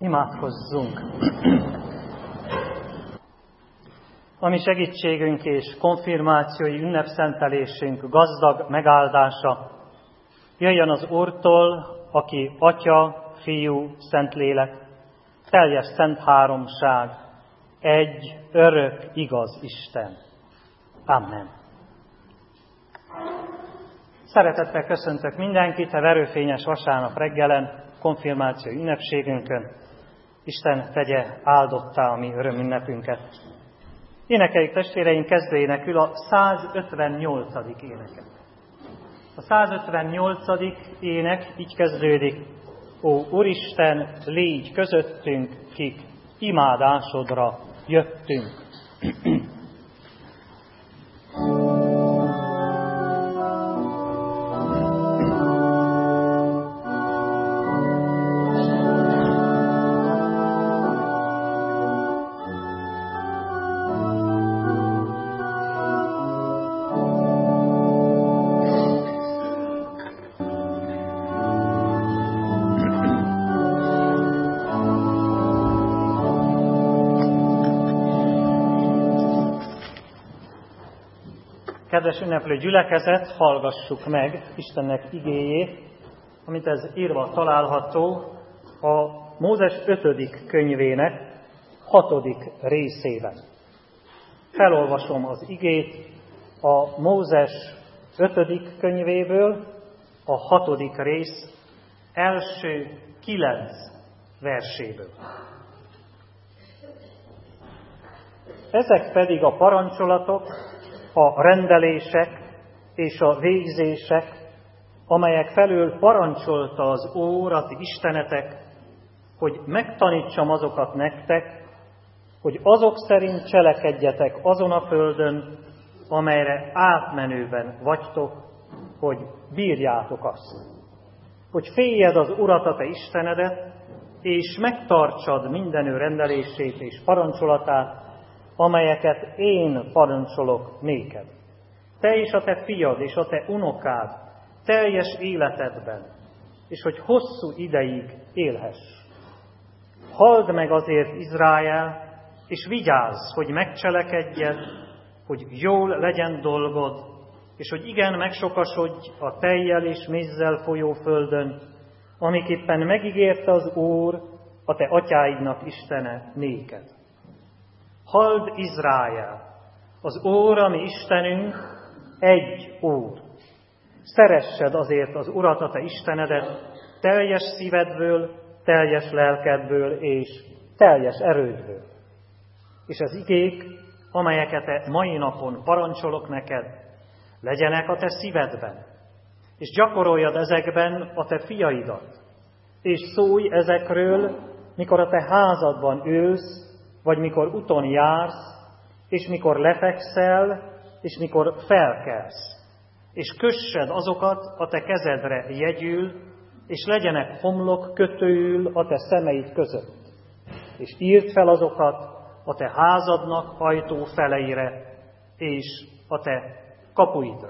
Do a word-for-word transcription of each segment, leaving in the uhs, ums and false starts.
Imádkozzunk! A mi segítségünk és konfirmációi ünnepszentelésünk gazdag megáldása jöjjön az Úrtól, aki Atya, Fiú, Szentlélek, teljes szent háromság, egy örök, igaz Isten. Amen. Szeretettel köszöntök mindenkit a verőfényes vasárnap reggelen, konfirmáció ünnepségünkön. Isten tegye áldottá a mi örömünnepünket. Énekeljük testvéreink, kezdőénekül a százötvennyolcadik éneket. A százötvennyolcadik ének így kezdődik: Ó Úristen, légy közöttünk, kik imádásodra jöttünk. Kedves ünneplő gyülekezet, hallgassuk meg Istennek igéjét, amit ez írva található a Mózes ötödik könyvének hatodik részében. Felolvasom az igét a Mózes ötödik könyvéből, a hatodik rész első kilenc verséből. Ezek pedig a parancsolatok, a rendelések és a végzések, amelyek felől parancsolta az Úr, a ti istenetek, hogy megtanítsam azokat nektek, hogy azok szerint cselekedjetek azon a földön, amelyre átmenőben vagytok, hogy bírjátok azt. Hogy féljed az Urat, a te istenedet, és megtartsad minden ő rendelését és parancsolatát, amelyeket én parancsolok néked. Te és a te fiad és a te unokád teljes életedben, és hogy hosszú ideig élhess. Halld meg azért, Izrael, és vigyázz, hogy megcselekedjed, hogy jól legyen dolgod, és hogy igen megsokasodj a tejjel és mézzel folyó földön, amiképpen megígérte az Úr, a te atyáidnak Istene néked. Halld, Izrael, az Úr, a mi Istenünk, egy Úr. Szeressed azért az Urat, a te Istenedet, teljes szívedből, teljes lelkedből és teljes erődből. És az igék, amelyeket te mai napon parancsolok neked, legyenek a te szívedben, és gyakoroljad ezekben a te fiaidat, és szólj ezekről, mikor a te házadban ülsz, vagy mikor uton jársz, és mikor lefekszel, és mikor felkelsz. És kössed azokat a te kezedre jegyül, és legyenek homlok kötőül a te szemeid között. És írd fel azokat a te házadnak ajtó feleire, és a te kapuidra.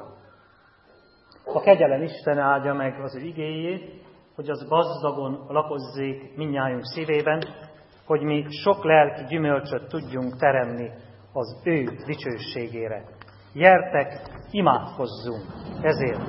A kegyelem Isten áldja meg az ő igéjét, hogy az gazdagon lakozzék mindnyájunk szívében, hogy mi sok lelki gyümölcsöt tudjunk teremni az ő dicsőségére. Gyertek, imádkozzunk ezért!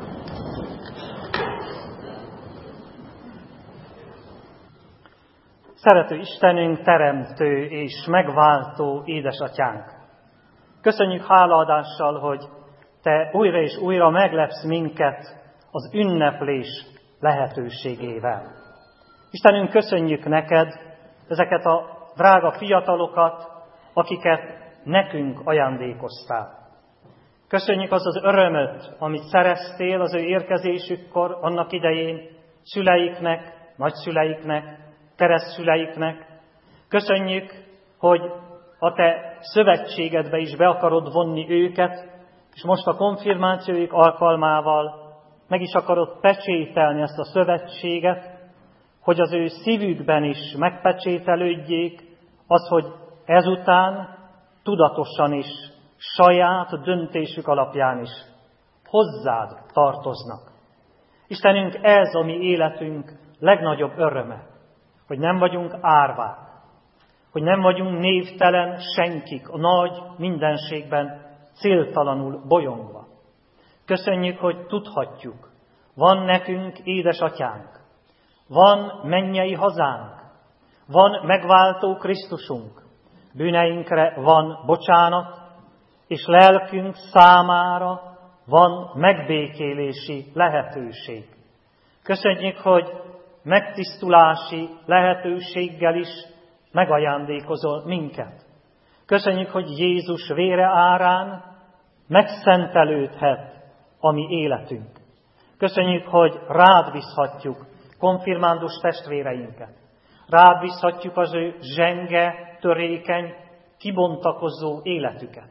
Szerető Istenünk, teremtő és megváltó édesatyánk! Köszönjük hálaadással, hogy te újra és újra meglepsz minket az ünneplés lehetőségével. Istenünk, köszönjük neked ezeket a drága fiatalokat, akiket nekünk ajándékoztál. Köszönjük az az örömöt, amit szereztél az ő érkezésükkor, annak idején szüleiknek, nagyszüleiknek, keresztszüleiknek. Köszönjük, hogy a te szövetségedbe is be akarod vonni őket, és most a konfirmációik alkalmával meg is akarod pecsételni ezt a szövetséget, hogy az ő szívükben is megpecsételődjék az, hogy ezután tudatosan is, saját döntésük alapján is hozzád tartoznak. Istenünk, ez a mi életünk legnagyobb öröme, hogy nem vagyunk árvák, hogy nem vagyunk névtelen senkik a nagy mindenségben céltalanul bolyongva. Köszönjük, hogy tudhatjuk, van nekünk édesatyánk, van mennyei hazánk, van megváltó Krisztusunk, bűneinkre van bocsánat, és lelkünk számára van megbékélési lehetőség. Köszönjük, hogy megtisztulási lehetőséggel is megajándékozol minket. Köszönjük, hogy Jézus vére árán megszentelődhet a mi életünk. Köszönjük, hogy rád bízhatjuk konfirmándus testvéreinket. Rád bízhatjuk az ő zsenge, törékeny, kibontakozó életüket.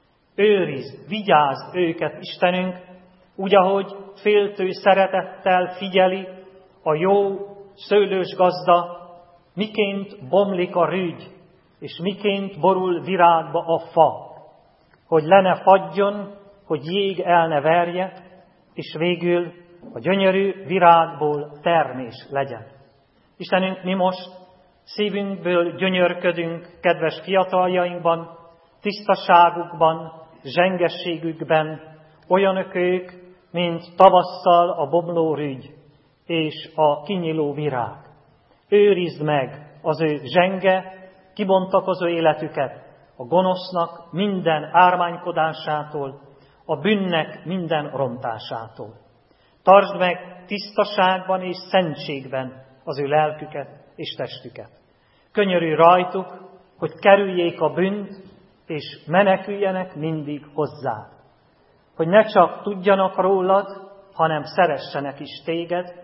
Őrizd, vigyázd őket, Istenünk, úgy, ahogy féltő szeretettel figyeli a jó szőlős gazda, miként bomlik a rügy, és miként borul virágba a fa, hogy le ne fagyjon, hogy jég el ne verje, és végül a gyönyörű virágból termés legyen. Istenünk, mi most szívünkből gyönyörködünk kedves fiataljainkban, tisztaságukban, zsengességükben, olyanok ők, mint tavasszal a bomló rügy és a kinyíló virág. Őrizd meg az ő zsenge, kibontakozó életüket a gonosznak minden ármánykodásától, a bűnnek minden rontásától. Tartsd meg tisztaságban és szentségben az ő lelküket és testüket. Könyörülj rajtuk, hogy kerüljék a bűnt, és meneküljenek mindig hozzád. Hogy ne csak tudjanak rólad, hanem szeressenek is téged,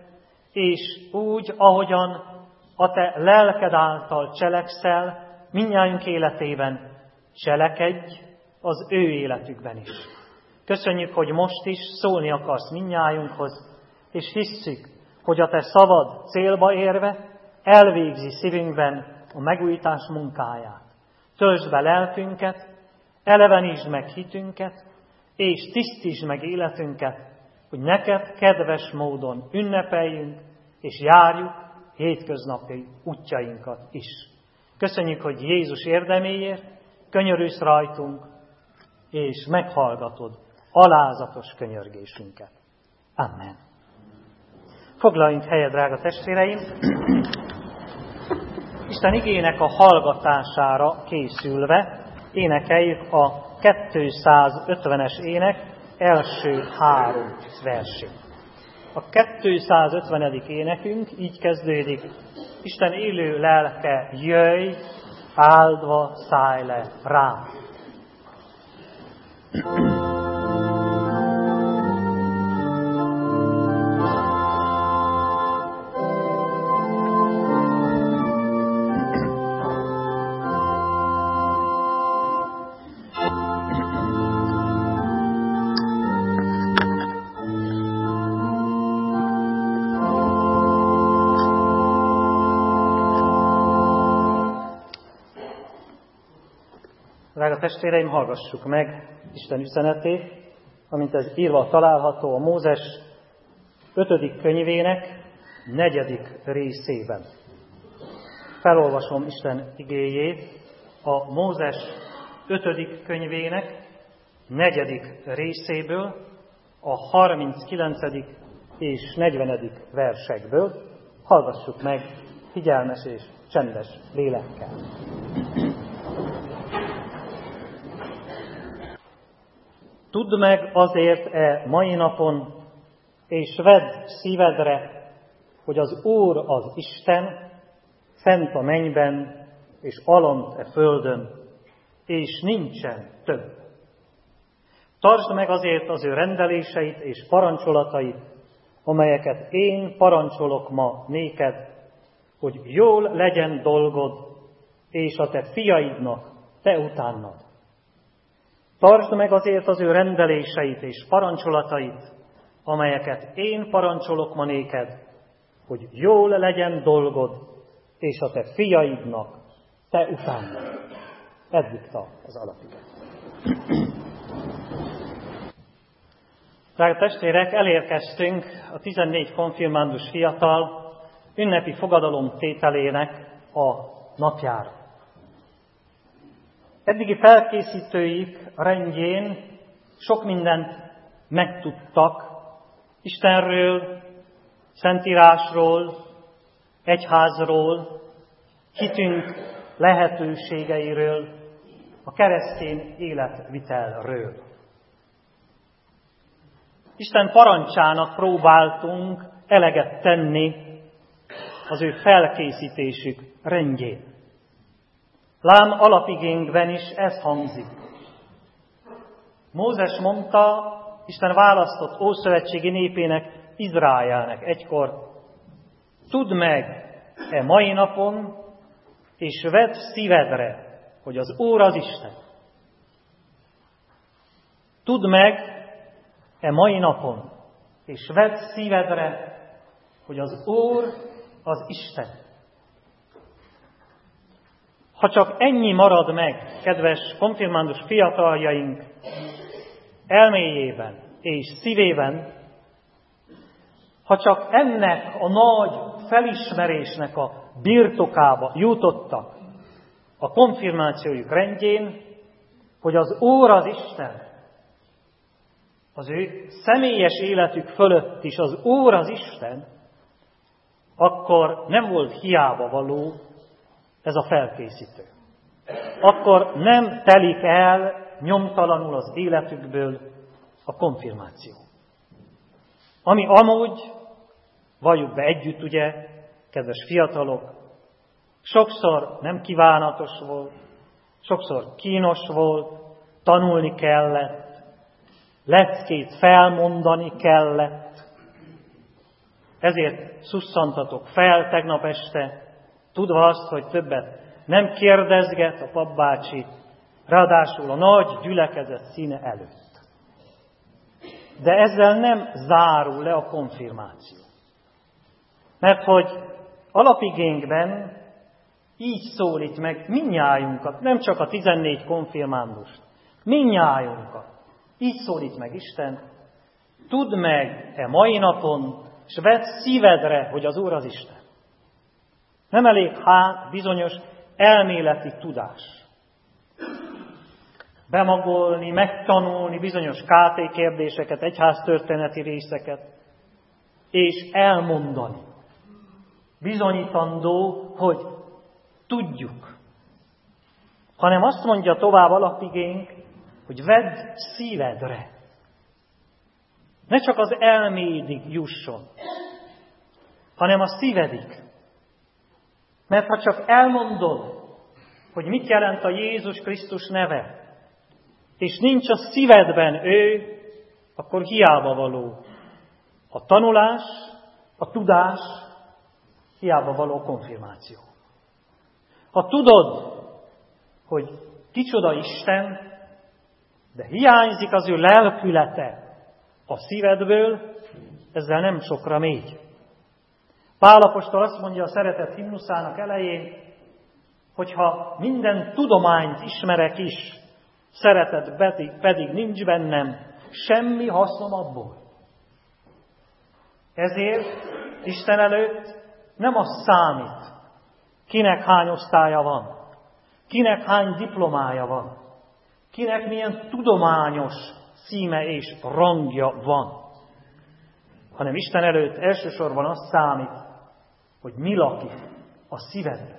és úgy, ahogyan a te lelked által cselekszel, mindnyájunk életében cselekedj az ő életükben is. Köszönjük, hogy most is szólni akarsz mindnyájunkhoz, és hisszük, hogy a te szavad célba érve elvégzi szívünkben a megújítás munkáját. Töltsd be lelkünket, elevenítsd meg hitünket, és tisztítsd meg életünket, hogy neked kedves módon ünnepeljünk, és járjuk hétköznapi útjainkat is. Köszönjük, hogy Jézus érdeméért könyörülsz rajtunk, és meghallgatod alázatos könyörgésünket. Amen. Foglaljunk helyet, drága testvéreim! Isten igének a hallgatására készülve énekeljük a kétszázötvenes ének első három versét. A kétszázötvenedik énekünk így kezdődik: Isten élő lelke, jöjj, áldva szállj le rám. Drága testvéreim, hallgassuk meg Isten üzenetét, amint ez írva található a Mózes ötödik könyvének negyedik részében. Felolvasom Isten igéjét a Mózes ötödik könyvének negyedik részéből, a harminckilencedik és negyvenedik versekből. Hallgassuk meg figyelmes és csendes lélekkel. Tudd meg azért e mai napon, és vedd szívedre, hogy az Úr az Isten, fent a mennyben, és alant e földön, és nincsen több. Tartsd meg azért az ő rendeléseit és parancsolatait, amelyeket én parancsolok ma néked, hogy jól legyen dolgod, és a te fiaidnak, te utánad. Tartsd meg azért az ő rendeléseit és parancsolatait, amelyeket én parancsolok ma néked, hogy jól legyen dolgod, és a te fiaidnak, te utánad. Eddig tart az alapigény. Drága testvérek, elérkeztünk a tizennégy konfirmándus fiatal ünnepi fogadalomtételének a napjára. Eddigi felkészítőik rendjén sok mindent megtudtak Istenről, Szentírásról, egyházról, hitünk lehetőségeiről, a keresztény életvitelről. Isten parancsának próbáltunk eleget tenni az ő felkészítésük rendjén. Lám alapigénkben is ez hangzik. Mózes mondta Isten választott ószövetségi népének, Izraelnek egykor: tudd meg e mai napon, és vedd szívedre, hogy az Úr az Isten. Tudd meg e mai napon, és vedd szívedre, hogy az Úr az Isten. Ha csak ennyi marad meg, kedves konfirmándus fiataljaink elméjében és szívében, ha csak ennek a nagy felismerésnek a birtokába jutottak a konfirmációjuk rendjén, hogy az Úr az Isten, az ő személyes életük fölött is az Úr az Isten, akkor nem volt hiába való ez a felkészítő. Akkor nem telik el nyomtalanul az életükből a konfirmáció. Ami amúgy, valljuk be együtt, ugye, kedves fiatalok, sokszor nem kívánatos volt, sokszor kínos volt, tanulni kellett, leckét felmondani kellett. Ezért szusszantatok fel tegnap este, tudva azt, hogy többet nem kérdezget a papbácsi, ráadásul a nagy gyülekezet színe előtt. De ezzel nem zárul le a konfirmáció. Mert hogy alapigénkben így szólít meg mindnyájunkat, nem csak a tizennégy konfirmándust, mindnyájunkat. Így szólít meg Isten: tudd meg e mai napon, és vedd szívedre, hogy az Úr az Isten. Nem elég hát bizonyos elméleti tudás. Bemagolni, megtanulni bizonyos ká té kérdéseket, egyháztörténeti részeket, és elmondani. Bizonyítandó, hogy tudjuk. Hanem azt mondja tovább alapigénk, hogy vedd szívedre. Ne csak az elmédig jusson, hanem a szívedig. Mert ha csak elmondod, hogy mit jelent a Jézus Krisztus neve, és nincs a szívedben ő, akkor hiába való a tanulás, a tudás, hiába való a konfirmáció. Ha tudod, hogy kicsoda Isten, de hiányzik az ő lelkülete a szívedből, ezzel nem sokra megy. Pál apostol azt mondja a szeretet himnuszának elején, hogyha minden tudományt ismerek is, szeretet pedig, pedig nincs bennem, semmi hasznom abból. Ezért Isten előtt nem az számít, kinek hány osztálya van, kinek hány diplomája van, kinek milyen tudományos címe és rangja van, hanem Isten előtt elsősorban az számít, hogy mi lakik a szívedben.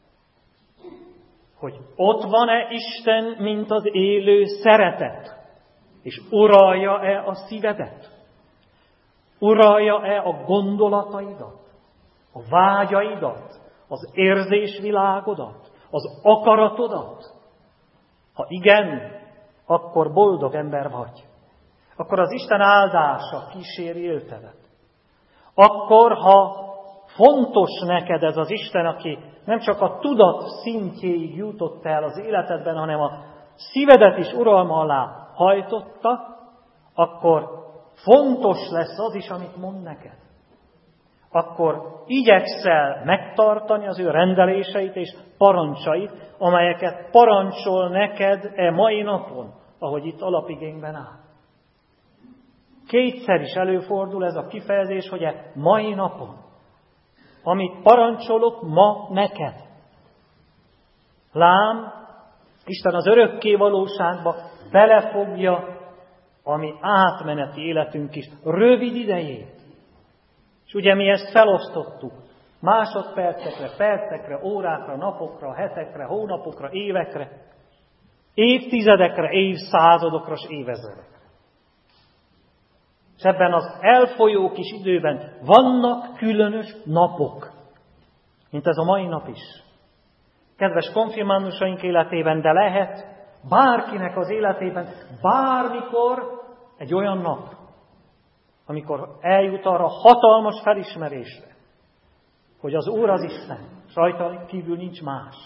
Hogy ott van-e Isten, mint az élő szeretet, és uralja-e a szívedet? Uralja-e a gondolataidat, a vágyaidat, az érzésvilágodat, az akaratodat? Ha igen, akkor boldog ember vagy. Akkor az Isten áldása kíséri életedet. Akkor, ha fontos neked ez az Isten, aki nem csak a tudat szintjéig jutott el az életedben, hanem a szívedet is uralma alá hajtotta, akkor fontos lesz az is, amit mond neked. Akkor igyekszel megtartani az ő rendeléseit és parancsait, amelyeket parancsol neked e mai napon, ahogy itt alapigényben áll. Kétszer is előfordul ez a kifejezés, hogy e mai napon. amit parancsolok ma neked. Lám, Isten az örökké valóságba belefogja a mi átmeneti életünk is rövid idejét. És ugye mi ezt felosztottuk másodpercekre, percekre, órákra, napokra, hetekre, hónapokra, évekre, évtizedekre, évszázadokra és évezredekre. És ebben az elfolyó kis időben vannak különös napok, mint ez a mai nap is. Kedves konfirmandusaink életében, de lehet bárkinek az életében bármikor egy olyan nap, amikor eljut arra hatalmas felismerésre, hogy az Úr az Isten, és rajta kívül nincs más.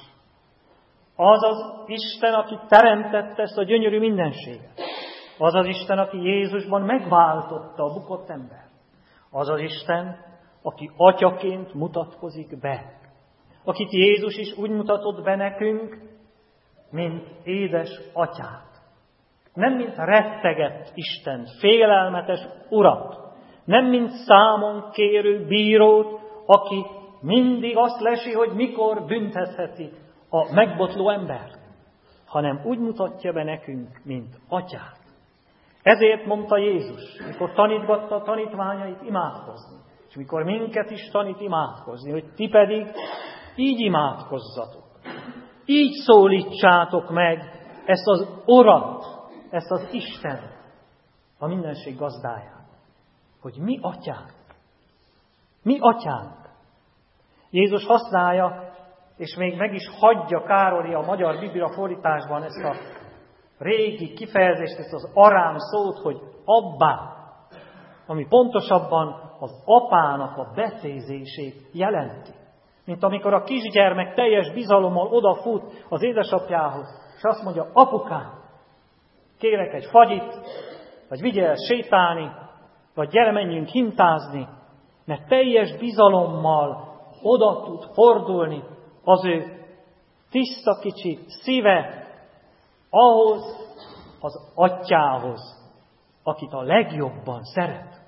Az az Isten, aki teremtette ezt a gyönyörű mindenséget. Az az Isten, aki Jézusban megváltotta a bukott ember. Az az Isten, aki atyaként mutatkozik be. Akit Jézus is úgy mutatott be nekünk, mint édes atyát. Nem mint rettegett Isten, félelmetes urat. Nem mint számon kérő bírót, aki mindig azt lesi, hogy mikor büntetheti a megbotló embert, hanem úgy mutatja be nekünk, mint atyát. Ezért mondta Jézus, mikor tanítgatta a tanítványait imádkozni, és mikor minket is tanít imádkozni, hogy ti pedig így imádkozzatok. Így szólítsátok meg ezt az Urat, ezt az Istent, a mindenség gazdáját, hogy mi atyánk. Mi atyánk. Jézus használja, és még meg is hagyja Károli a magyar Biblia fordításban ezt a régi kifejezést, ezt az arám szót, hogy abbá, ami pontosabban az apának a becézését jelenti. Mint amikor a kisgyermek teljes bizalommal odafut az édesapjához, és azt mondja, apukám, kérek egy fagyit, vagy vigyél el sétálni, vagy gyere, menjünk hintázni, mert teljes bizalommal oda tud fordulni az ő tiszta kicsi szíve ahhoz az atyához, akit a legjobban szeret.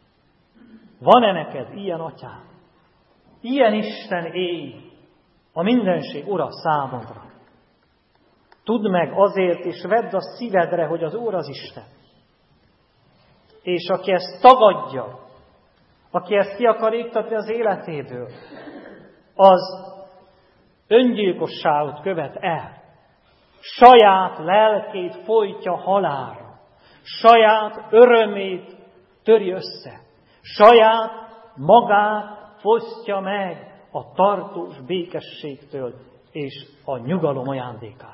Van-e neked ilyen atyád? Ilyen Isten éj a mindenség Ura számodra. Tudd meg azért, és vedd a szívedre, hogy az Úr az Isten. És aki ezt tagadja, aki ezt ki akar iktatni az életéből, az öngyilkosságot követ el. Saját lelkét folytja halálra. Saját örömét töri össze. Saját magát fosztja meg a tartós békességtől és a nyugalom ajándékától.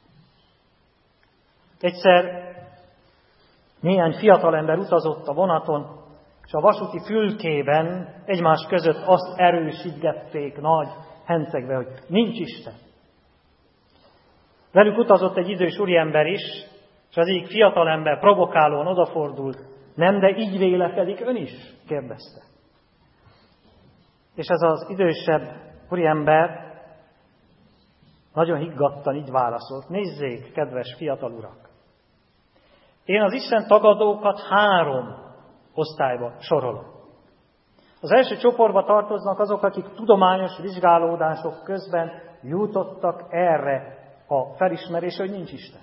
Egyszer néhány fiatalember utazott a vonaton, és a vasúti fülkében egymás között azt erősítgették nagy hencegve, hogy nincs Isten. Velük utazott egy idős úriember is, és az egyik fiatalember provokálóan odafordult, nem, de így vélekedik ön is? Kérdezte. És ez az idősebb úriember nagyon higgadtan így válaszolt, nézzék, kedves fiatal urak! Én az Isten tagadókat három osztályba sorolom. Az első csoportba tartoznak azok, akik tudományos vizsgálódások közben jutottak erre a felismerésre, hogy nincs Isten.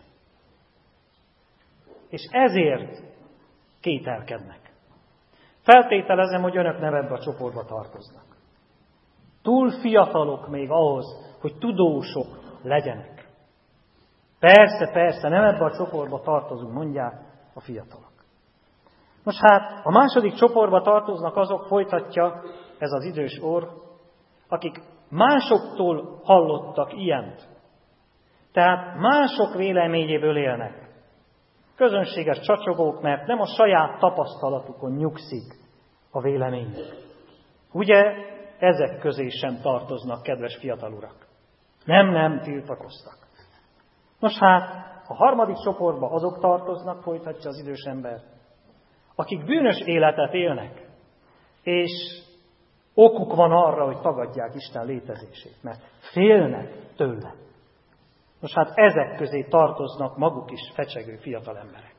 És ezért kételkednek. Feltételezem, hogy önök nem ebbe a csoportba tartoznak. Túl fiatalok még ahhoz, hogy tudósok legyenek. Persze, persze, nem ebbe a csoportba tartozunk, mondják a fiatalok. Most hát a második csoportba tartoznak azok, folytatja ez az idős úr, akik másoktól hallottak ilyent. Tehát mások véleményéből élnek. Közönséges csacsogók, mert nem a saját tapasztalatukon nyugszik a véleményük. Ugye ezek közé sem tartoznak, kedves fiatal urak. Nem, nem tiltakoztak. Nos hát, a harmadik csoportba azok tartoznak, folytatja az idős ember, akik bűnös életet élnek, és okuk van arra, hogy tagadják Isten létezését, mert félnek tőle. Nos hát ezek közé tartoznak maguk is fecsegő fiatal emberek.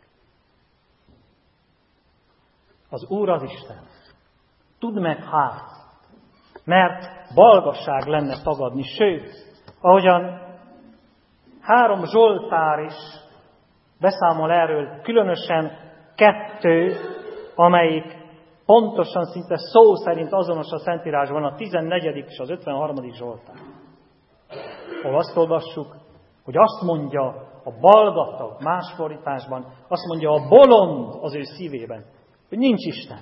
Az Úr az Isten. Tudd meg hát, mert balgasság lenne tagadni. Sőt, ahogyan három zsoltár is beszámol erről, különösen kettő, amelyik pontosan, szinte szó szerint azonos a Szentírásban, a tizennegyedik és az ötvenharmadik zsoltár. Ahol azt olvassuk, hogy azt mondja a balgata, más fordításban, azt mondja a bolond az ő szívében, hogy nincs Isten.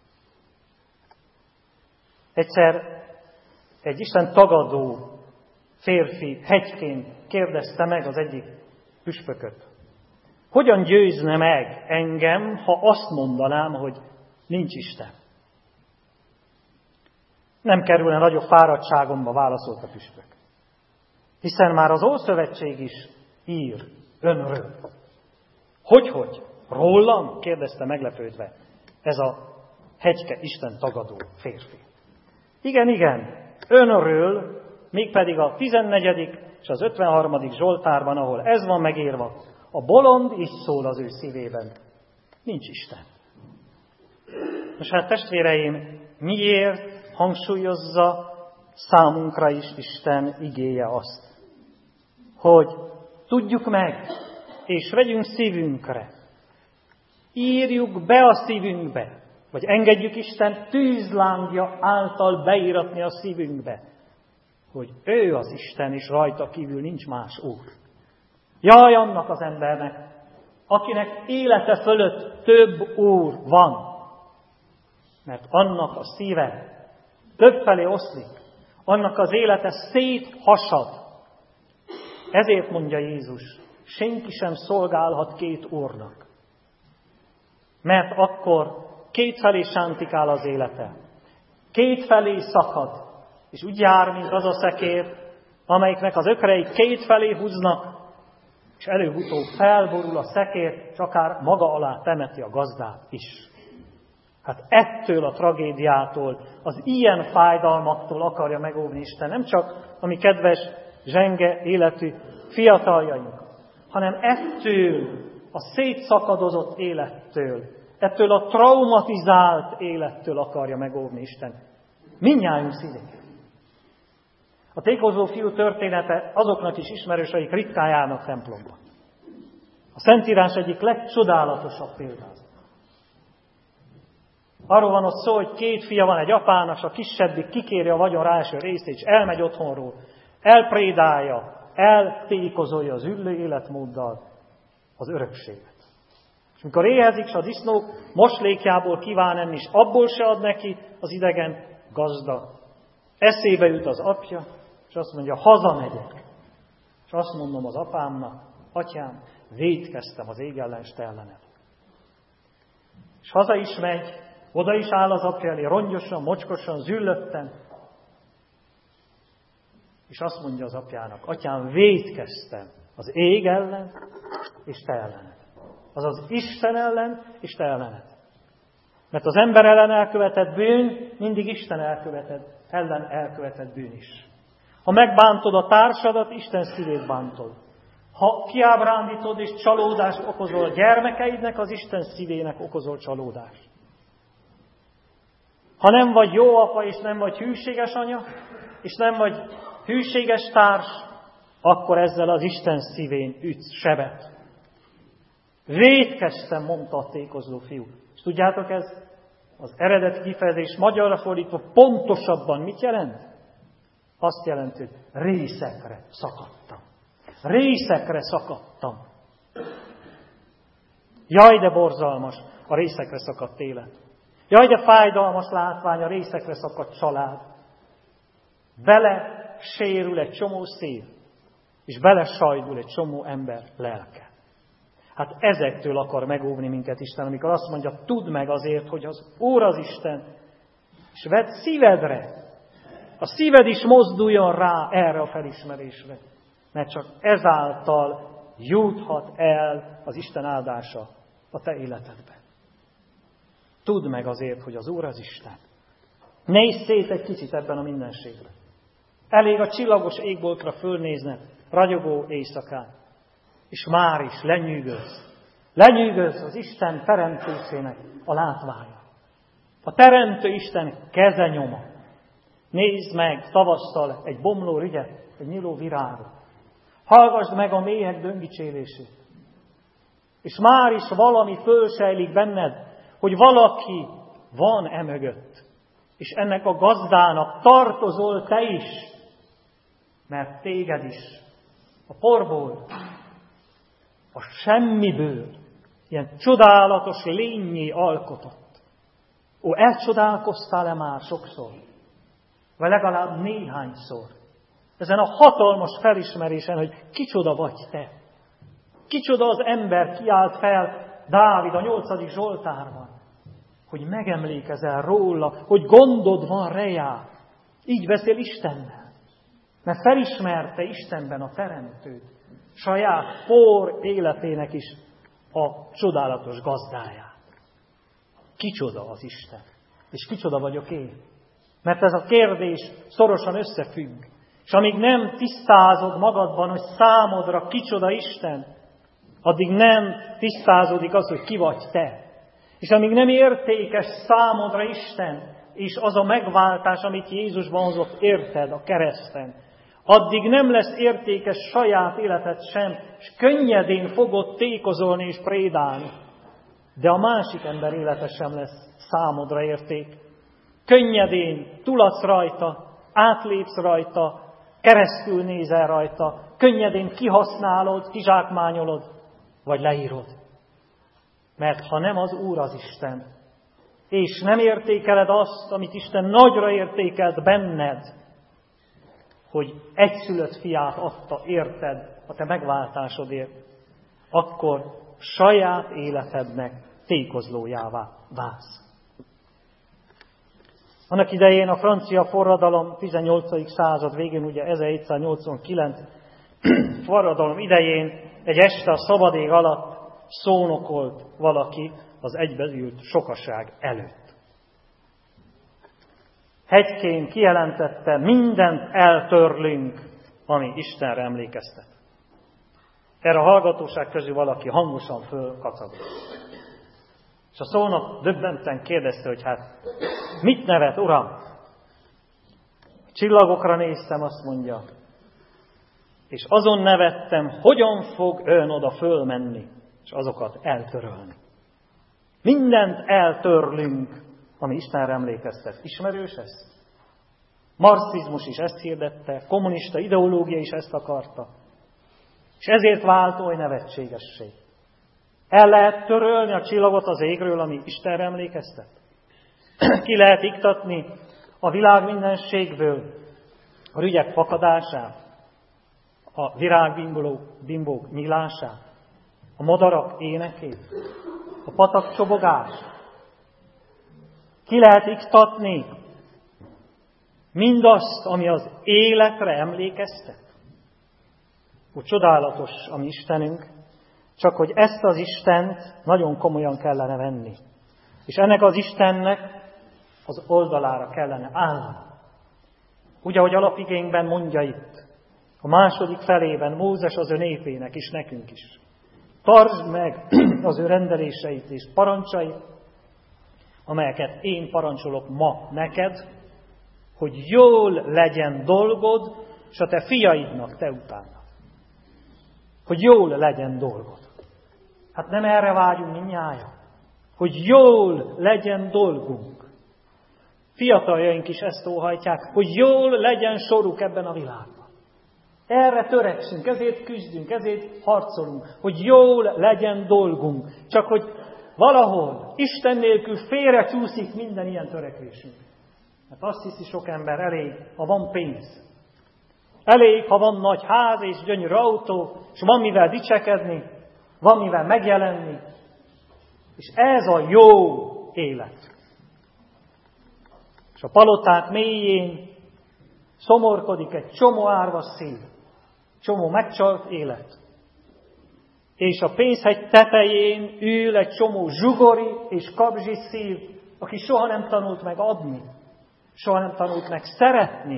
Egyszer egy Isten tagadó férfi hegyként kérdezte meg az egyik püspököt. Hogyan győzne meg engem, ha azt mondanám, hogy nincs Isten? Nem kerülne nagyobb fáradtságomba, válaszolt a püspök. Hiszen már az Ószövetség is ír önről. Hogyhogy? Rólam? Kérdezte meglepődve ez a hegyke Isten tagadó férfi. Igen, igen, önről, mégpedig a tizennegyedik és az ötvenharmadik zsoltárban, ahol ez van megírva, a bolond így szól az ő szívében. Nincs Isten. Most hát testvéreim, miért hangsúlyozza számunkra is Isten igéje azt, hogy tudjuk meg, és vegyünk szívünkre, írjuk be a szívünkbe, vagy engedjük Isten tűzlángja által beíratni a szívünkbe, hogy ő az Isten, és rajta kívül nincs más úr. Jaj annak az embernek, akinek élete fölött több úr van, mert annak a szíve többfelé oszlik, annak az élete széthasad. Ezért mondja Jézus, senki sem szolgálhat két úrnak, mert akkor kétfelé sántikál az élete, kétfelé szakad, és úgy jár, mint az a szekér, amelyiknek az ökrei kétfelé húznak, és előbb-utóbb felborul a szekér, és akár maga alá temeti a gazdát is. Hát ettől a tragédiától, az ilyen fájdalmaktól akarja megóvni Isten, nem csak a mi kedves, zsenge életű fiataljaink, hanem ettől a szétszakadozott élettől, ettől a traumatizált élettől akarja megóvni Isten. Mindnyájunk szívét. A tékozó fiú története azoknak is ismerős, akik ritkán járnak templomban. A Szentírás egyik legcsodálatosabb példázat. Arról van ott szó, hogy két fia van egy apának, és a kisebbik kikéri a vagyon ráeső részét, és elmegy otthonról, elprédálja, eltékozolja az üllő életmóddal az örökséget. És amikor éhezik, és a disznók moslékjából kíván enni, és abból se ad neki az idegen gazda. Eszébe jut az apja, és azt mondja, hazamegyek. És azt mondom az apámnak, atyám, vétkeztem az ég ellen, és te ellened. És haza is megy, oda is áll az apja elé, rongyosan, mocskosan, züllötten, és azt mondja az apjának, atyám, vétkeztem az ég ellen, és te ellened. Azaz Isten ellen, és te ellened. Mert az ember ellen elkövetett bűn, mindig Isten elkövetett, ellen elkövetett bűn is. Ha megbántod a társadat, Isten szívét bántod. Ha kiábrándítod és csalódást okozol gyermekeidnek, az Isten szívének okozol csalódást. Ha nem vagy jó apa, és nem vagy hűséges anya, és nem vagy hűséges társ, akkor ezzel az Isten szívén ütsz sebet. Vétkeztem, mondta a tékozó fiú. És tudjátok, ez az eredeti kifejezés magyarra fordítva pontosabban mit jelent? Azt jelenti, hogy részekre szakadtam. Részekre szakadtam. Jaj, de borzalmas a részekre szakadt élet. Jaj, de fájdalmas látvány a részekre szakadt család. Bele sérül egy csomó szív, és bele sajdul egy csomó ember lelke. Hát ezektől akar megóvni minket Isten, amikor azt mondja, tudd meg azért, hogy az Úr az Isten, és vedd szívedre. A szíved is mozduljon rá erre a felismerésre, mert csak ezáltal juthat el az Isten áldása a te életedbe. Tudd meg azért, hogy az Úr az Isten. Nézz szét egy kicsit ebben a mindenségben. Elég a csillagos égboltra fölnézned, ragyogó éjszakán, és már is lenyűgölsz. Lenyűgölsz az Isten teremtőszének a látványa. A teremtő Isten kezenyoma. Nézd meg tavasszal egy bomló rügyet, egy nyíló virágot. Hallgassd meg a méhek döngicsélését. És már is valami fölsejlik benned, hogy valaki van emögött. És ennek a gazdának tartozol te is, mert téged is a porból, a semmiből ilyen csodálatos lényé alkotott. Ó, elcsodálkoztál-e már sokszor? Vagy legalább néhányszor? Ezen a hatalmas felismerésen, hogy kicsoda vagy te. Kicsoda az ember, kiált fel Dávid a nyolcadik Zsoltárban, hogy megemlékezel róla, hogy gondod van rejá. Így beszél Istennel. Mert felismerte Istenben a Teremtőt, saját por életének is a csodálatos gazdáját. Kicsoda az Isten, és kicsoda vagyok én. Mert ez a kérdés szorosan összefügg. És amíg nem tisztázod magadban, hogy számodra kicsoda Isten, addig nem tisztázódik az, hogy ki vagy te. És amíg nem értékes számodra Isten, és az a megváltás, amit Jézusban hozott, érted a kereszten, addig nem lesz értékes saját életed sem, és könnyedén fogod tékozolni és prédálni. De a másik ember élete sem lesz számodra érték. Könnyedén tuladsz rajta, átlépsz rajta, keresztül nézel rajta, könnyedén kihasználod, kizsákmányolod, vagy leírod. Mert ha nem az Úr az Isten, és nem értékeled azt, amit Isten nagyra értékelt benned, hogy egyszülött fiát adta érted a te megváltásodért, akkor saját életednek tékozlójává válsz. Annak idején a francia forradalom tizennyolcadik század végén, ugye ezerhétszáznyolcvankilenc forradalom idején egy este a szabad ég alatt szónokolt valaki az egybeült sokaság előtt. Hegykén kijelentette, mindent eltörlünk, ami Istenre emlékeztet. Erre a hallgatóság közül valaki hangosan fölkacagott. És a szónok döbbenten kérdezte, hogy hát mit nevet, Uram? Csillagokra néztem, azt mondja, és azon nevettem, hogyan fog ön oda fölmenni, és azokat eltörölni. Mindent eltörlünk, ami Istenre emlékeztet. Ismerős ez? Marxizmus is ezt hirdette, kommunista ideológia is ezt akarta. És ezért vált oly nevetségessé. El lehet törölni a csillagot az égről, ami Istenre emlékeztet. Ki lehet iktatni a világ mindenségből a rügyek fakadását, a virágbimbók bimbók nyílását, a madarak énekét, a patak csobogást. Ki lehet iktatni mindazt, ami az életre emlékeztet. Úgy csodálatos a mi Istenünk, csak hogy ezt az Istent nagyon komolyan kellene venni. És ennek az Istennek az oldalára kellene állni. Úgy, ahogy alapigényben mondja itt, a második felében Mózes az ő népének és nekünk is. Tartsd meg az ő rendeléseit és parancsait, amelyeket én parancsolok ma neked, hogy jól legyen dolgod, és a te fiaidnak te utánad. Hogy jól legyen dolgod. Hát nem erre vágyunk mindnyájan, hogy jól legyen dolgunk. Fiataljaink is ezt óhajtják, hogy jól legyen soruk ebben a világban. Erre törekszünk, ezért küzdünk, ezért harcolunk, hogy jól legyen dolgunk. Csak hogy valahol Isten nélkül félrecsúszik minden ilyen törekvésünk. Mert azt hiszi sok ember, elég, ha van pénz. Elég, ha van nagy ház és gyönyörű autó, és van mivel dicsekedni, van mivel megjelenni. És ez a jó élet. És a paloták mélyén szomorkodik egy csomó árva szív, csomó megcsalt élet. És a pénzhegy tetején ül egy csomó zsugori és kabzsi szív, aki soha nem tanult meg adni, soha nem tanult meg szeretni,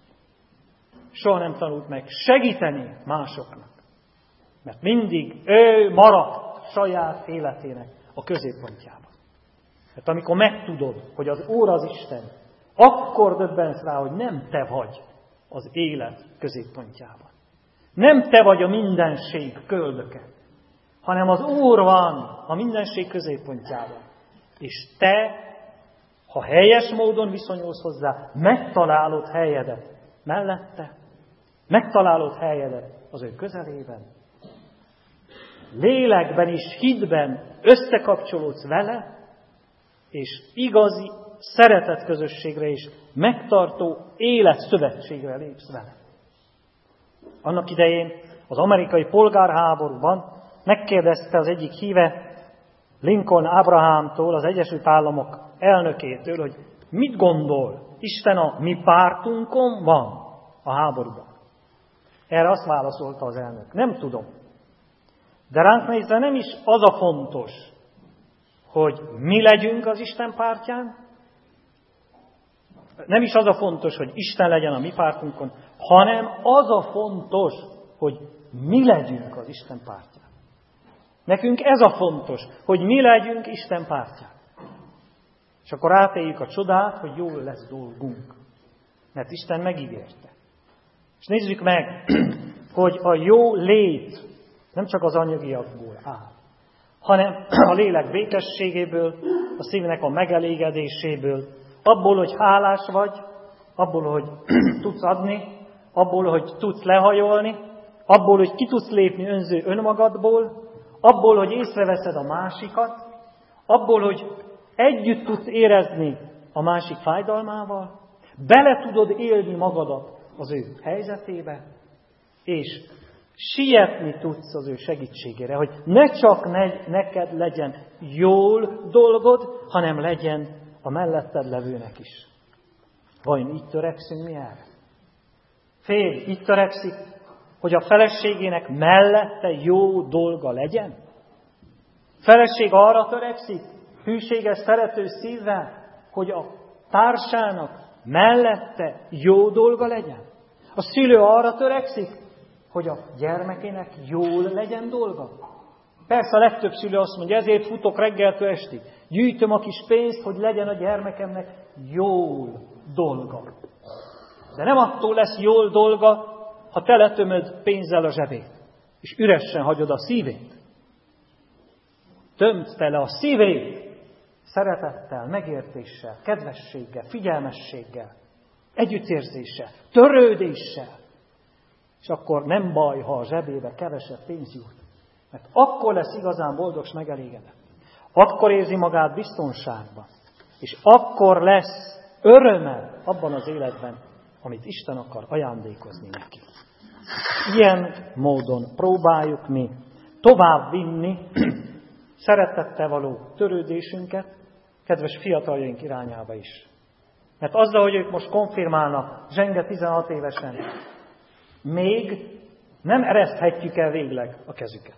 soha nem tanult meg segíteni másoknak. Mert mindig ő maradt saját életének a középpontjában. Mert amikor megtudod, hogy az Úr az Isten, akkor döbbensz rá, hogy nem te vagy az élet középpontjában. Nem te vagy a mindenség köldöke, hanem az Úr van a mindenség középpontjában. És te, ha helyes módon viszonyulsz hozzá, megtalálod helyedet mellette, megtalálod helyedet az ő közelében. Lélekben és hitben összekapcsolódsz vele, és igazi szeretet közösségre és megtartó életszövetségre lépsz vele. Annak idején az amerikai polgárháborúban megkérdezte az egyik híve Lincoln Abrahamtól, az Egyesült Államok elnökétől, hogy mit gondol, Isten a mi pártunkon van a háborúban. Erre azt válaszolta az elnök, nem tudom. De ránk nézve nem is az a fontos, hogy mi legyünk az Isten pártján, nem is az a fontos, hogy Isten legyen a mi pártunkon, hanem az a fontos, hogy mi legyünk az Isten pártján. Nekünk ez a fontos, hogy mi legyünk Isten pártján. És akkor átéljük a csodát, hogy jól lesz dolgunk. Mert Isten megígérte. És nézzük meg, hogy a jó lét nem csak az anyagiakból áll, hanem a lélek békességéből, a szívnek a megelégedéséből, abból, hogy hálás vagy, abból, hogy tudsz adni, abból, hogy tudsz lehajolni, abból, hogy ki tudsz lépni önző önmagadból, abból, hogy észreveszed a másikat, abból, hogy együtt tudsz érezni a másik fájdalmával, bele tudod élni magadat az ő helyzetébe, és sietni tudsz az ő segítségére, hogy ne csak ne, neked legyen jól dolgod, hanem legyen a melletted levőnek is. Vajon így törekszünk mi erre? Férj így törekszik, hogy a feleségének mellette jó dolga legyen? Feleség arra törekszik, hűséges, szerető szívvel, hogy a társának mellette jó dolga legyen? A szülő arra törekszik, hogy a gyermekének jól legyen dolga? Persze a legtöbb szülő azt mondja, ezért futok reggeltől estig. Gyűjtöm a kis pénzt, hogy legyen a gyermekemnek jól dolga. De nem attól lesz jól dolga, ha teletömöd pénzzel a zsebét, és üresen hagyod a szívét. Tömd tele a szívét szeretettel, megértéssel, kedvességgel, figyelmességgel, együttérzéssel, törődéssel. És akkor nem baj, ha a zsebébe kevesebb pénz jut. Mert akkor lesz igazán boldog és megelégedett. Akkor érzi magát biztonságban. És akkor lesz öröme abban az életben, amit Isten akar ajándékozni neki. Ilyen módon próbáljuk mi tovább vinni szeretettel való törődésünket kedves fiataljaink irányába is. Mert azzal, hogy ők most konfirmálnak zsenge tizenhat évesen, még nem ereszthetjük el végleg a kezüket.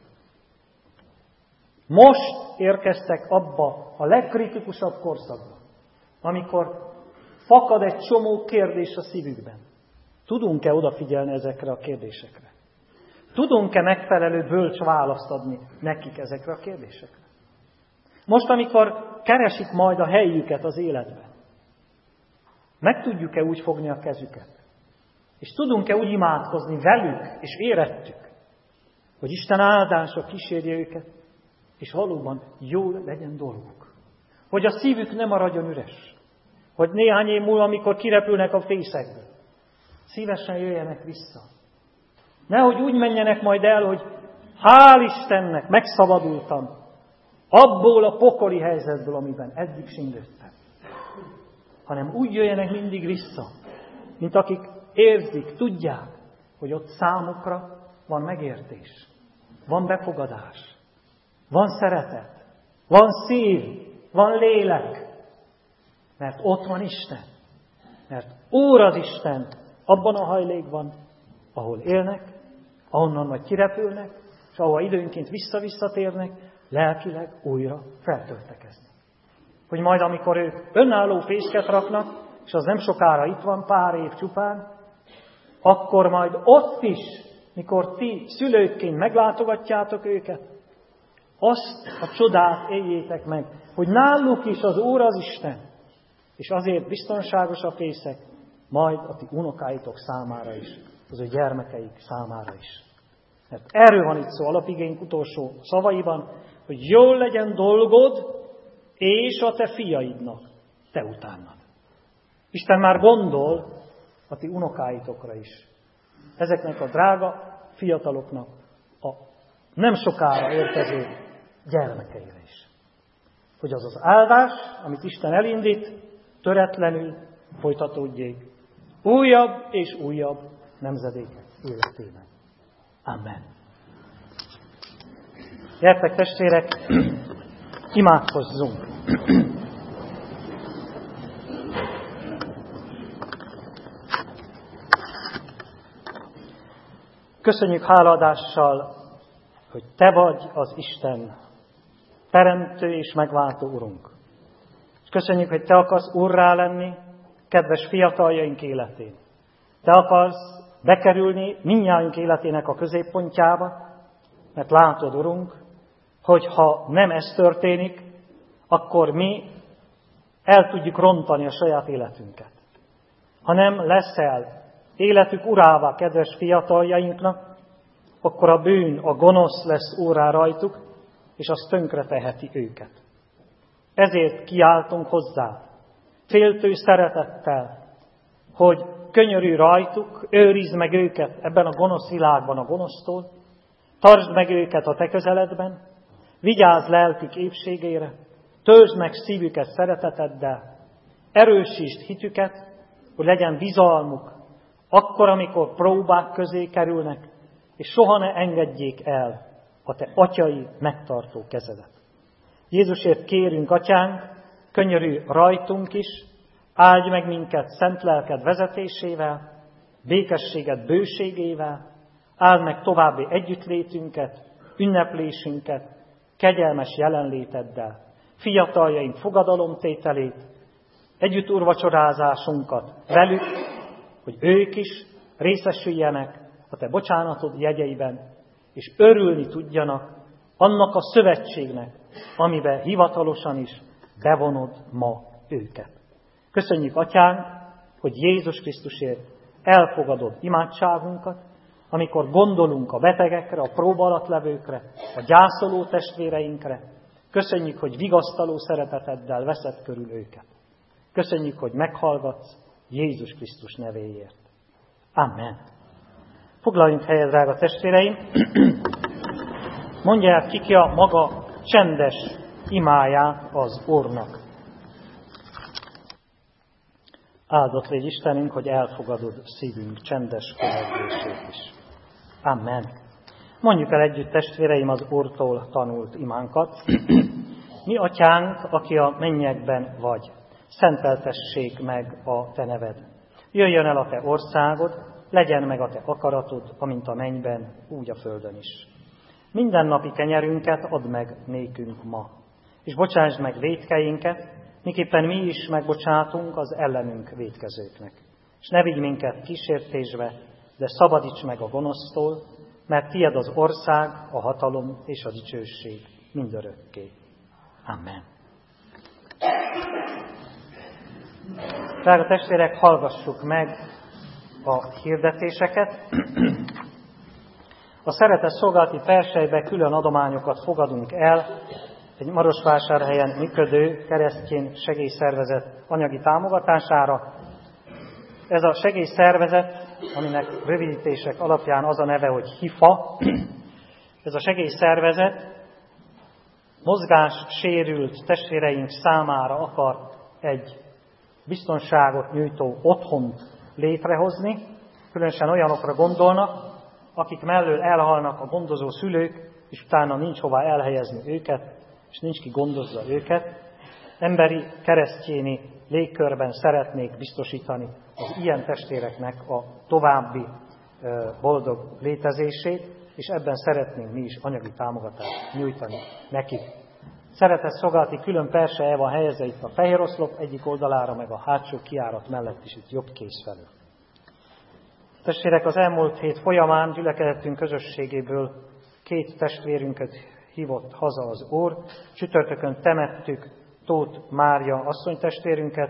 Most érkeztek abba a legkritikusabb korszakba, amikor fakad egy csomó kérdés a szívükben. Tudunk-e odafigyelni ezekre a kérdésekre? Tudunk-e megfelelő bölcs választ adni nekik ezekre a kérdésekre? Most, amikor keresik majd a helyüket az életben, meg tudjuk-e úgy fogni a kezüket? És tudunk-e úgy imádkozni velük és érettük, hogy Isten áldása kísérje őket, és valóban jól legyen dolguk. Hogy a szívük ne maradjon üres. Hogy néhány év múlva, amikor kirepülnek a fészekből, szívesen jöjjenek vissza. Nehogy úgy menjenek majd el, hogy hál' Istennek megszabadultam abból a pokoli helyzetből, amiben eddig sínlődtem. Hanem úgy jöjjenek mindig vissza, mint akik érzik, tudják, hogy ott számukra van megértés, van befogadás, van szeretet, van szív, van lélek, mert ott van Isten. Mert Úr az Isten abban a hajlékban, ahol élnek, ahonnan majd kirepülnek, és ahol időnként vissza-visszatérnek, lelkileg újra feltöltekezni. Hogy majd amikor ők önálló fészket raknak, és az nem sokára itt van, pár év csupán, akkor majd ott is, mikor ti szülőkként meglátogatjátok őket, azt a csodát éljétek meg, hogy náluk is az Úr az Isten, és azért biztonságosabb részek majd a ti unokáitok számára is, az ő gyermekeik számára is. Mert erről van itt szó alapigénk utolsó szavaiban, hogy jól legyen dolgod, és a te fiaidnak, te utánad. Isten már gondol a ti unokáitokra is. Ezeknek a drága fiataloknak a nem sokára érkező gyermekeire is. Hogy az az áldás, amit Isten elindít, töretlenül folytatódjék újabb és újabb nemzedékek életében. Amen. Gyertek testvérek, imádkozzunk! Köszönjük hálaadással, hogy Te vagy az Isten, teremtő és megváltó Urunk. És köszönjük, hogy Te akarsz Urrá lenni kedves fiataljaink életén. Te akarsz bekerülni mindnyájunk életének a középpontjába, mert látod, Urunk, hogy ha nem ez történik, akkor mi el tudjuk rontani a saját életünket. Ha nem leszel életük urává kedves fiataljainknak, akkor a bűn, a gonosz lesz órá rajtuk, és az tönkre teheti őket. Ezért kiáltunk hozzá, féltő szeretettel, hogy könyörülj rajtuk, őrizd meg őket ebben a gonosz világban a gonosztól, tartsd meg őket a te közeledben, vigyázz lelkük épségére, töltsd meg szívüket szereteteddel, erősítsd hitüket, hogy legyen bizalmuk, akkor, amikor próbák közé kerülnek, és soha ne engedjék el a te atyai megtartó kezedet. Jézusért kérünk, Atyánk, könyörülj rajtunk is, áldj meg minket szent lelked vezetésével, békességed bőségével, áld meg további együttlétünket, ünneplésünket, kegyelmes jelenléteddel, fiataljaink fogadalomtételét, együtt úrvacsorázásunkat velük, hogy ők is részesüljenek a te bocsánatod jegyeiben, és örülni tudjanak annak a szövetségnek, amiben hivatalosan is bevonod ma őket. Köszönjük, Atyánk, hogy Jézus Krisztusért elfogadod imádságunkat, amikor gondolunk a betegekre, a próba alatt levőkre, a gyászoló testvéreinkre. Köszönjük, hogy vigasztaló szereteteddel veszed körül őket. Köszönjük, hogy meghallgatsz Jézus Krisztus nevéért. Amen. Foglaljunk helyet, drága testvéreim! Mondják ki ki a maga csendes imáját az Úrnak. Áldott légy Istenünk, hogy elfogadod szívünk csendes követését is. Amen. Mondjuk el együtt, testvéreim, az Úrtól tanult imánkat. Mi, Atyánk, aki a mennyekben vagy, szenteltessék meg a te neved. Jöjjön el a te országod, legyen meg a te akaratod, amint a mennyben, úgy a földön is. Mindennapi kenyerünket add meg nékünk ma, és bocsásd meg vétkeinket, miképpen mi is megbocsátunk az ellenünk vétkezőknek. És ne vigy minket kísértésbe, de szabadíts meg a gonosztól, mert tied az ország, a hatalom és a dicsőség mindörökké. Amen. Drága testvérek, hallgassuk meg a hirdetéseket. A szeretett szolgálati persejbe külön adományokat fogadunk el egy Marosvásárhelyen működő keresztény segélyszervezet anyagi támogatására. Ez a segélyszervezet, aminek rövidítések alapján az a neve, hogy HIFA, ez a segélyszervezet mozgássérült testvéreink számára akar egy biztonságot nyújtó otthont létrehozni. Különösen olyanokra gondolnak, akik mellől elhalnak a gondozó szülők, és utána nincs hová elhelyezni őket, és nincs ki gondozza őket. Emberi, keresztjéni légkörben szeretnék biztosítani az ilyen testvéreknek a további boldog létezését, és ebben szeretnénk mi is anyagi támogatást nyújtani nekik. Szeretett szolgálati külön perse el van helyezve itt a fehér oszlop egyik oldalára, meg a hátsó kijárat mellett is itt jobb kéz felől. Testvérek, az elmúlt hét folyamán gyülekezetünk közösségéből két testvérünket hívott haza az Úr. Csütörtökön temettük Tóth Mária asszonytestvérünket,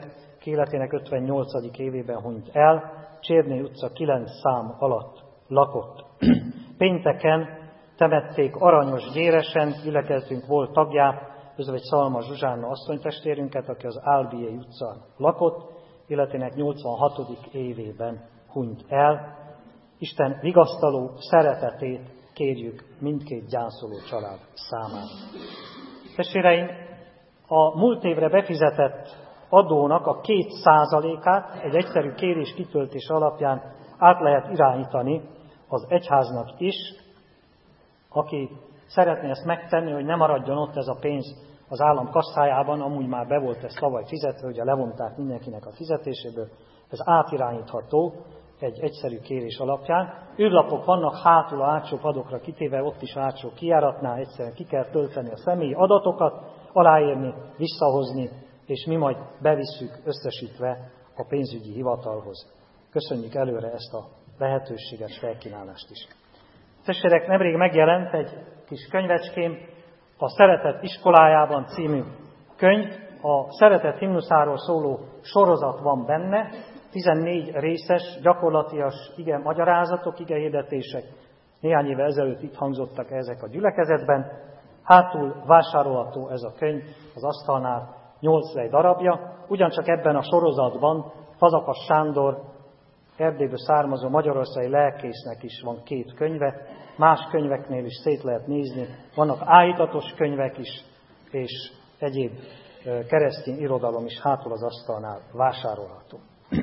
aki életének ötvennyolcadik évében hunyt el, Csérné utca kilenc szám alatt lakott. Pénteken temették Aranyos Gyéresen, gyülekezetünk volt tagját, közben egy Szalmas Zsuzsánna asszonytestvérünket, aki az Álbiei utcán lakott, életének nyolcvanhatodik évében hunyt el. Isten vigasztaló szeretetét kérjük mindkét gyászoló család számára. Testvéreim, a múlt évre befizetett adónak a két százalékát egy egyszerű kérés kitöltés alapján át lehet irányítani az egyháznak is, aki szeretné ezt megtenni, hogy ne maradjon ott ez a pénz az állam kasszájában, amúgy már be volt ez tavaly fizetve, ugye levonták mindenkinek a fizetéséből, ez átirányítható egy egyszerű kérés alapján. Űrlapok vannak hátul a hátsó padokra kitéve, ott is hátsó kijáratnál, egyszerűen ki kell tölteni a személyi adatokat, aláírni, visszahozni, és mi majd bevisszük összesítve a pénzügyi hivatalhoz. Köszönjük előre ezt a lehetőséget, felkínálást is. Testvérek, nemrég megjelent egy kis könyvecském, a Szeretet iskolájában című könyv. A Szeretet himnuszáról szóló sorozat van benne, tizennégy részes, gyakorlatias ige magyarázatok, ige hirdetések. Néhány éve ezelőtt itt hangzottak ezek a gyülekezetben. Hátul vásárolható ez a könyv az asztalnál, nyolc darabja. Ugyancsak ebben a sorozatban Fazakas Sándor, Erdélyből származó magyarországi lelkésznek is van két könyve, más könyveknél is szét lehet nézni, vannak áhítatos könyvek is, és egyéb keresztény irodalom is hátul az asztalnál vásárolható.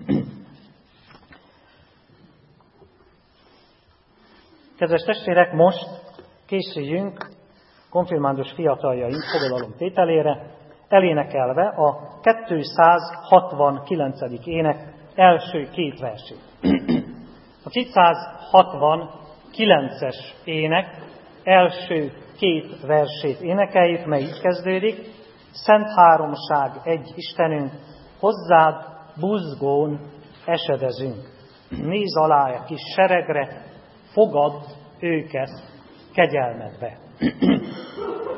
Kedves testvérek, most készüljünk konfirmándos fiataljaink fogadalom tételére, elénekelve a kétszázhatvankilencedik ének első két versét. A kétszázhatvankilences ének első két versét énekeljük, mely így kezdődik: Szent háromság egy Istenünk, hozzád buzgón esedezünk. Nézz alá a kis seregre, fogadd őket kegyelmedbe.